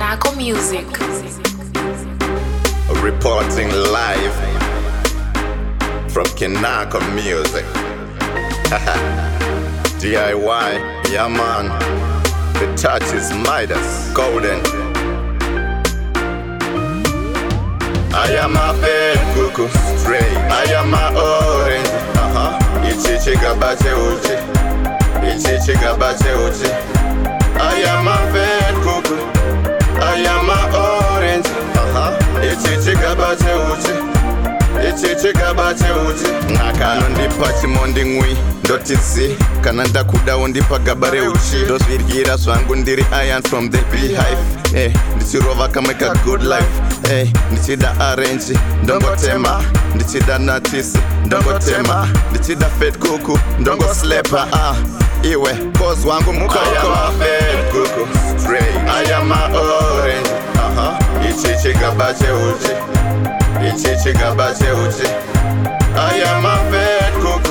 Kinako Music. Reporting live from Kinako Music. DIY, yeah man. The touch is Midas, golden. I am a bed cuckoo, stray. I am a orange. Ichi chigabache uchi. Ichi chigabache uchi. I am a bed cuckoo. I am a orange. Ichi chigabache uchi. Ichi chigabache uchi. Nakano ndipa chimondi ngwi ndotisi. Kana ndakuda undipa gabare uchi. Dosvirgira swangu ndiri iron from the beehive. Ndichirova kameka good life. Ndichida arrange ndongotema. Ndichida natisi ndongotema. Ndichida fed kuku ndongo slepa. Iwe cause wangu mukoko. I am a fed kuku stray. I am a orange. Ichi chigabache uchi. Ichi chigabache uchi. I am a fed kuku.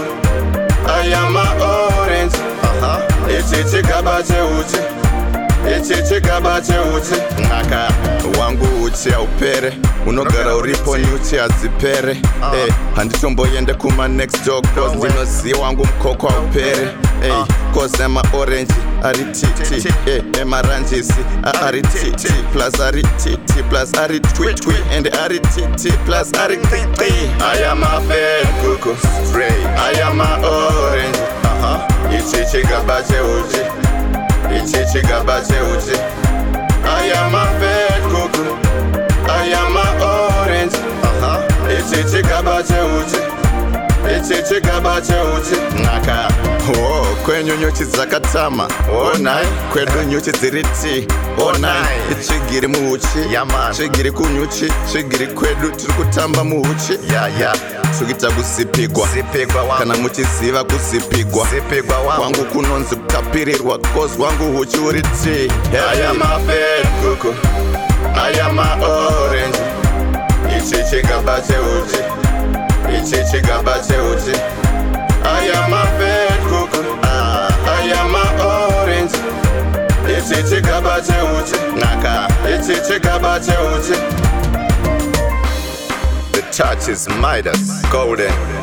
I am a orange. Ichi chigabache uchi. Ichi chigabache uchi. Naka wangu uchi aupere. Unogara uripo ni uchi azipere. Handitomboyende kuma next job. Cause dinozi wangu mkoko aupere. Cause I'm a orange. Ari titi. Emaranjisi. Ari titi. Plus ari titi. Plus ari twi. And ari titi. Plus ari titi. I am a fed cuckoo stray. I am a orange. Ichi chigabache uchi. Ichi chigabache uchi. I am a fed cuckoo. I am a orange. Ichi chigabache uchi. Ichi chigabache uchi. Naka kwenyu nyuchi zakatama. Nai kwedu nyuchi ziriti. Nai ichigiri muhuchi. Chigiri kunyuchi. Chigiri kwedu turikutamba muhuchi. Sugita kusipigwa. Kana muchiziva kusipigwa. Wangu kunonzi kutapirirwa. Cause wangu huchi uriti. I am a fed kuku. I am a orange. Ichi chigabache uchi. Ichi chigabache uchi. I am a fed kuku. I am a orange. Ichi chigabache uchi. Naka. Ichi chigabache uchi. The touch is Midas, golden.